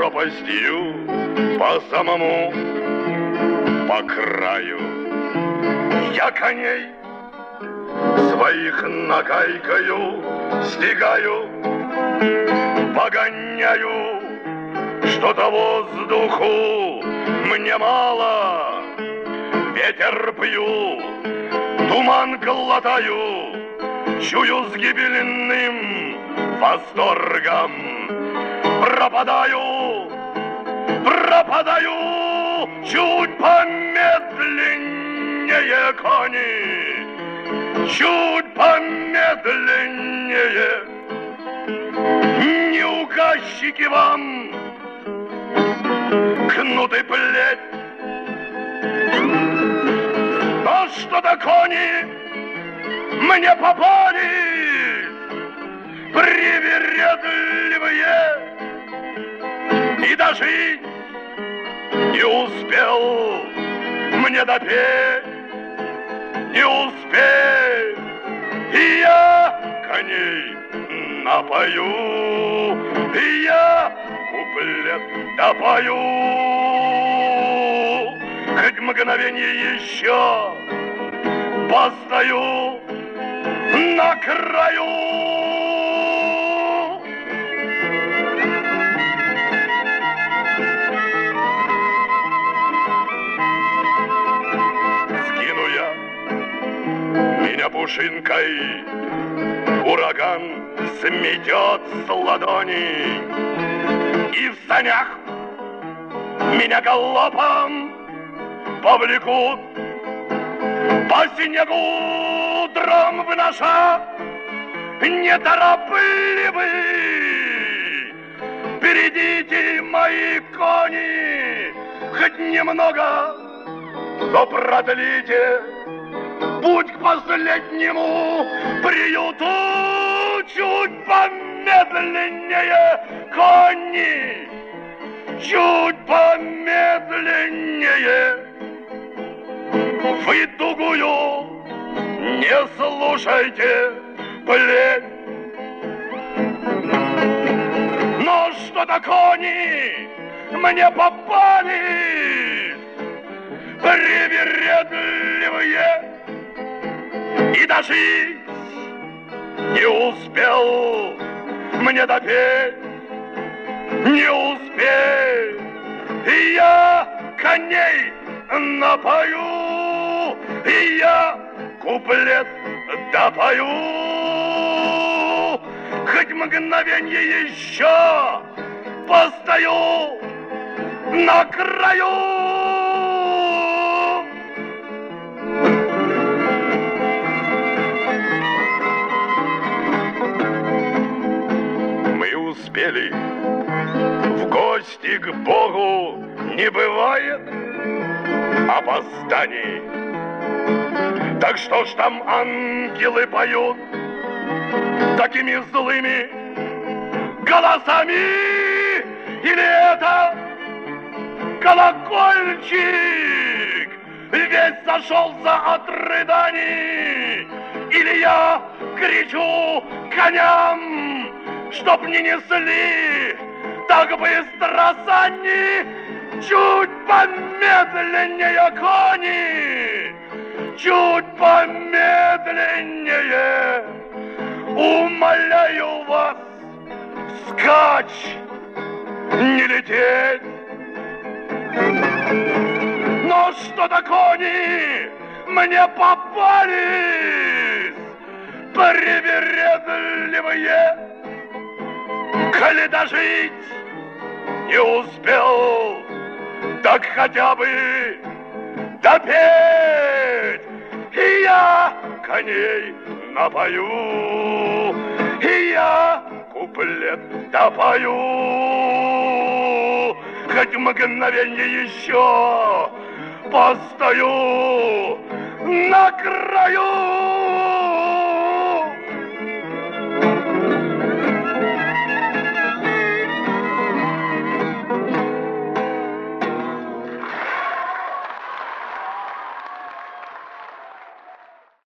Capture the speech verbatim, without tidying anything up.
пропастью по самому, по краю. Я коней своих нагайкою стигаю, погоняю, что-то воздуху мне мало. Ветер пью, туман глотаю, чую с гибельным восторгом. Пропадаю, пропадаю, чуть помедленнее, кони, чуть помедленнее. Не указчики вам кнут и плеть, но что-то кони мне попались привередливые, и дожить не успел мне допеть, не успеть, и я коней напою, и я куплет допою. Хоть мгновенье еще постою на краю. Скину я меня пушинкой, ураган сметет с ладони, и в санях меня галопом повлекут по снегу, дром вноша неторопливый. Впередите, мои кони, хоть немного, но продлите путь к последнему приюту. Чуть помедленнее, кони, чуть помедленнее. Вы тугую не слушайте плеть, но что-то кони мне попались привередливые, и дожить не успел мне допеть, не успеть, и я коней напою, и я куплет допою. Хоть мгновенье еще постою на краю. Мы успели в гости к Богу, не бывает опозданий. Так что ж там ангелы поют такими злыми голосами? Или это колокольчик весь сошелся от рыданий? Или я кричу коням, чтоб не несли так быстро сани? Чуть помедленнее, кони, чуть помедленнее. Умоляю вас, вскачь, не лететь. Но что-то кони мне попались привередливые. Коли дожить не успел, так хотя бы допеть. И я коней напою, и я куплет допою. Хоть мгновенье еще постою на краю.